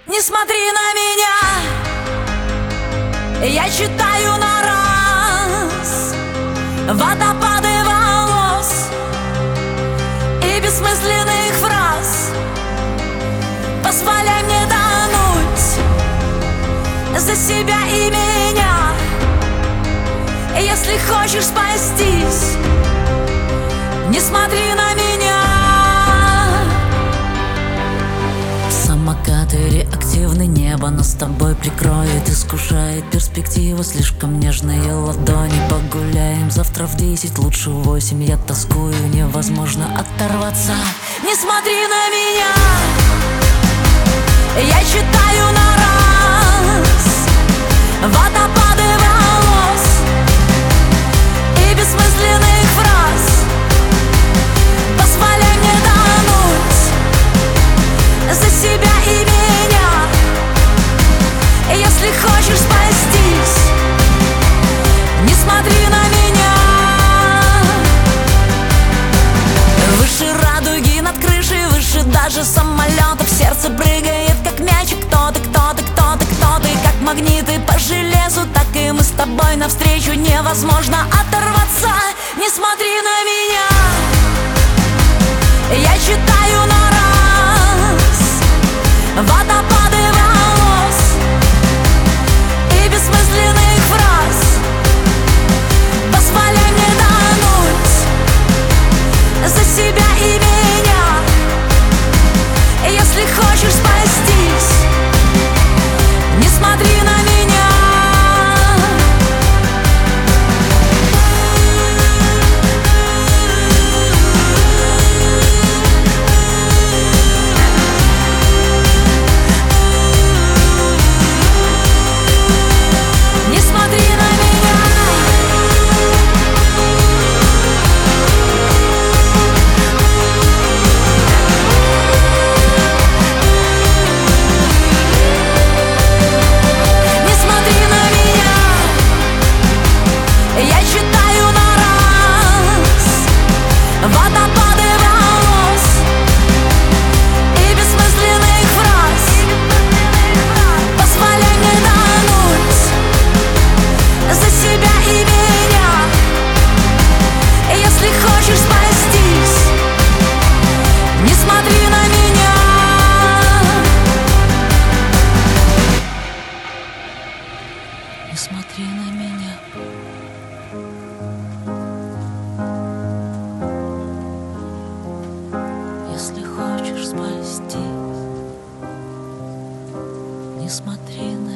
Не смотри на меня, я читаю на раз водопады волос и бессмысленных фраз. Позволяй мне тонуть за себя и меня. Если хочешь спастись, не смотри на меня. Самокаты реактивны, небо нас с тобой прикроет. Искушает перспектива, слишком нежные ладони. Погуляем завтра в 10, лучше в 8. Я тоскую, невозможно оторваться. Не смотри на меня, я читаю на раз водопады волос и бессмысленных фраз. Позволяй мне тонуть за себя и меня. Если хочешь спастись, не смотри на меня. Выше радуги над крышей, выше даже самолетов. Сердце прыгает, как мячик. Кто ты, кто ты, кто ты, кто ты? Как магниты по железу, так и мы с тобой навстречу. Невозможно оторваться. Не смотри на меня, я читаю на раз водопады волос и бессмысленных фраз. Позволяй мне тонуть за себя и меня. Если хочешь спастись, не смотри на меня. Не смотри на меня. Не смотри на меня, я читаю на раз водопады волос и бессмысленных фраз. Позволяй мне тонуть за себя и меня. Если хочешь спастись, не смотри на меня. Не смотри на меня. Если хочешь спастись, не смотри на меня.